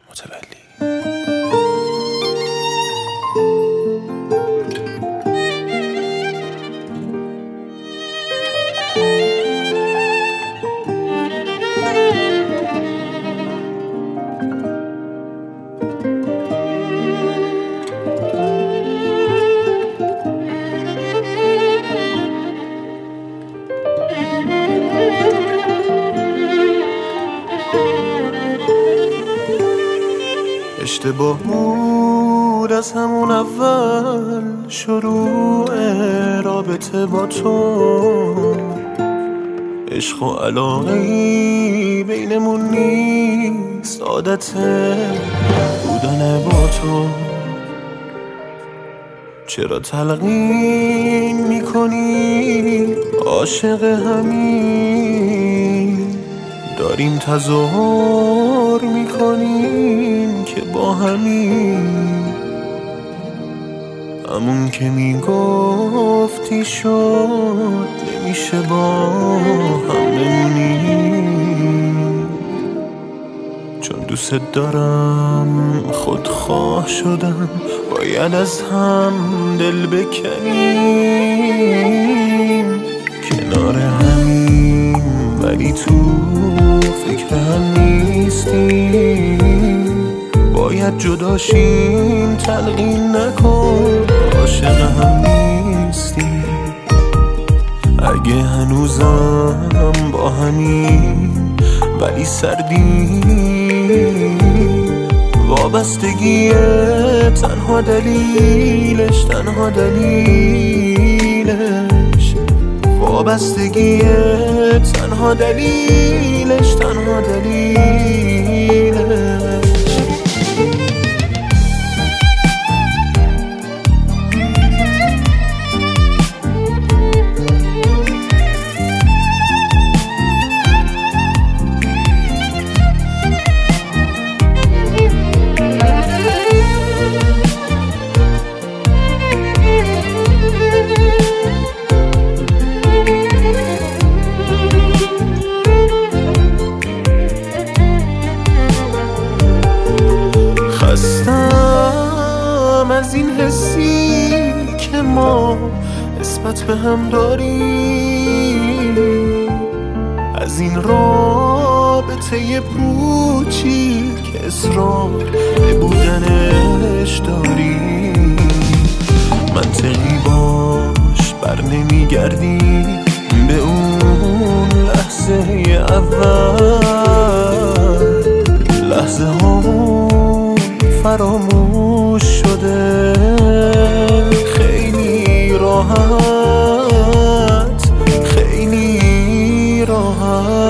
متولی. اشتباه بود از همون اول شروع رابطه با تو، عشق و علاقه‌ای بینمون نیست، عادت بودن با تو. چرا تلقین میکنی عاشق همین، داریم تظاهر میکنیم که با همین، همون که میگفتی شد نمیشه با هم بمونیم. چون دوست دارم خودخواه شدم، باید از هم دل بکنیم، کنار همیم ولی تو فکر هم نیستیم. باید جداشیم تلقین نکن، عاشق هم نیستیم. اگه هنوزم با همین ولی سردیم، وابستگی تنها دلیلش وابستگی تنها دلیلش خستم از این حسی که ما نسبت به هم داریم، از این رابطه پوچی که اصرار به بودنش داریم. منطقی باش بر نمیگردی به اون لحظه اول، لحظه هامون فراموش شده خیلی راحت، خیلی راحت.